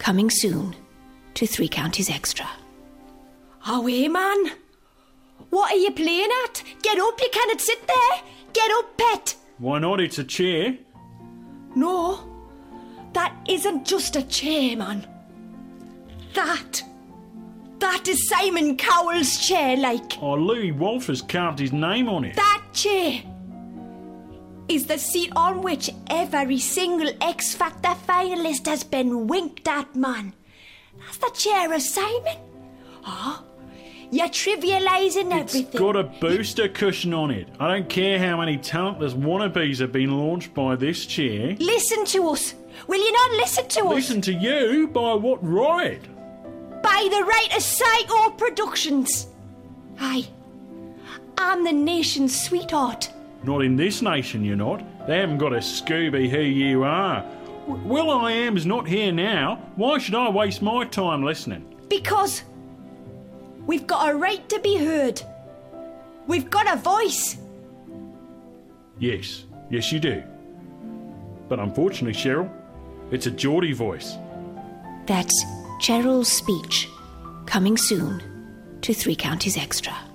Coming soon to Three Counties Extra. Away, man. What are you playing at? Get up, you cannot sit there. Get up, pet. Why not? It's a chair. No, that isn't just a chair, man. That is Simon Cowell's chair, like. Oh, Louis Walters carved his name on it. That chair is the seat on which every single X Factor finalist has been winked at, man. That's the chair of Simon. Oh, you're trivialising everything. It's got a booster cushion on it. I don't care how many talentless wannabes have been launched by this chair. Listen to us. Will you not listen to us? Listen to you? By what right? By the right of Psycho Productions. Aye, I'm the nation's sweetheart. Not in this nation, you're not. They haven't got a Scooby who you are. Will I Am's not here now. Why should I waste my time listening? Because we've got a right to be heard. We've got a voice. Yes you do. But unfortunately, Cheryl, it's a Geordie voice. That's Cheryl's speech. Coming soon to Three Counties Extra.